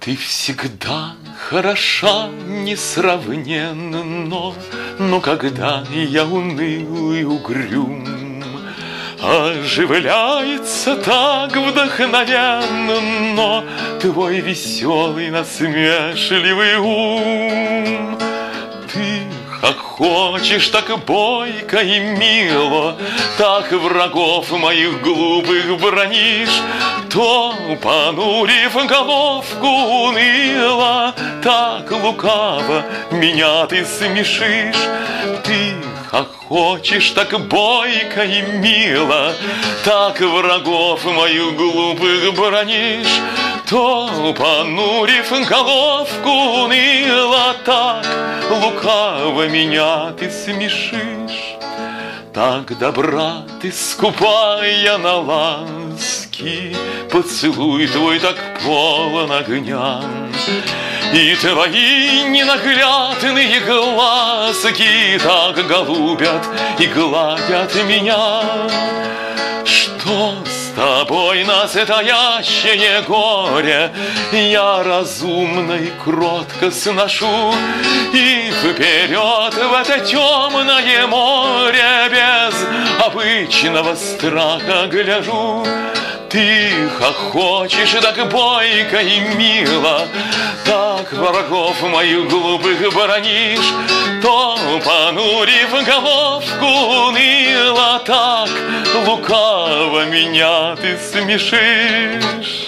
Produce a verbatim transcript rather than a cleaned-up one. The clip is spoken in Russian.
Ты всегда хороша несравненно, но когда я уныл и угрюм, оживляется так вдохновенно твой веселый насмешливый ум. Ты хохочешь так бойко и мило, так врагов моих глупых бронишь, то, понурив головку уныло, так лукаво меня ты смешишь. Ты хохочешь так бойко и мило, так врагов моих глупых бронишь, то, понурив головку уныло, так лукаво меня ты смешишь. Так добра ты, скупая на ласки, поцелуй твой так полон огня, и твои ненаглядные глазки так голубят и гладят меня. Что с тобой настоящее горе я разумно и кротко сношу, и вперед в это темное море без обычного страха гляжу. Ты хохочешь так бойко и мило, так врагов моих глупых бронишь, то, понурив головку уныло, так лукаво меня ты смешишь.